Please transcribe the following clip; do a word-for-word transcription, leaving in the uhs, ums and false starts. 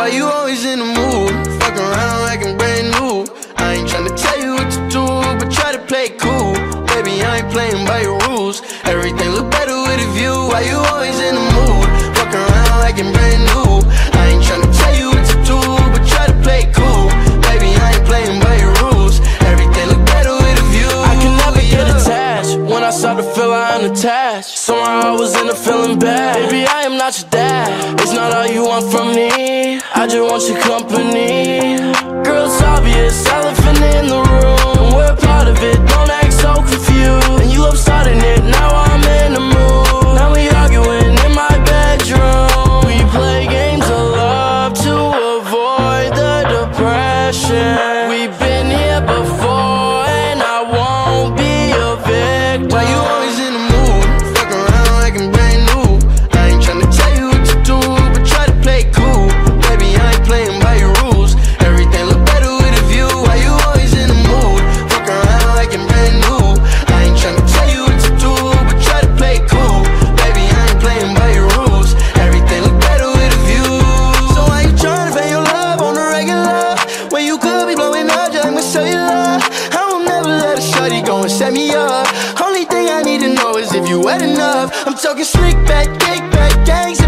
you always in the mood? Fuck around like I'm brand new. I ain't tryna tell you what to do, but try to play it cool. Baby, I ain't playing by your rules. Everything look better with a view. Why you always in the mood? Fuck around like I'm brand new. I ain't tryna tell you what to do, but try to play it cool. Baby, I ain't playing by your rules. Everything look better with a view. I can never get attached. When I start to feel I unattached, somehow I was in a feeling bad. Baby, I am not your dad. It's not all you want from me. I just want your company. Girl, it's obvious, elephant in the room. We're part of it, don't act so confused. And you love starting it, now I'm in the mood. Now we arguing in my bedroom. We play games of love to avoid the depression. We've been here before and I won't be a victim. Why you always in the mood? Fuck around like I'm brand new. I ain't tryna tell you what to do, but try to play it cool. Baby, I ain't playing by your rules. Everything look better with a view. Why you always in the mood? Fuck around like I'm brand new. I ain't tryna tell you what to do, but try to play it cool. Baby, I ain't playing by your rules. Everything look better with a view. So why you tryna pay your love on the regular when you could be blowing up just like my cellular? I will never let a shorty go and set me up. Only thing I need to know is if you wet enough. I'm talking slick back, kick back, gang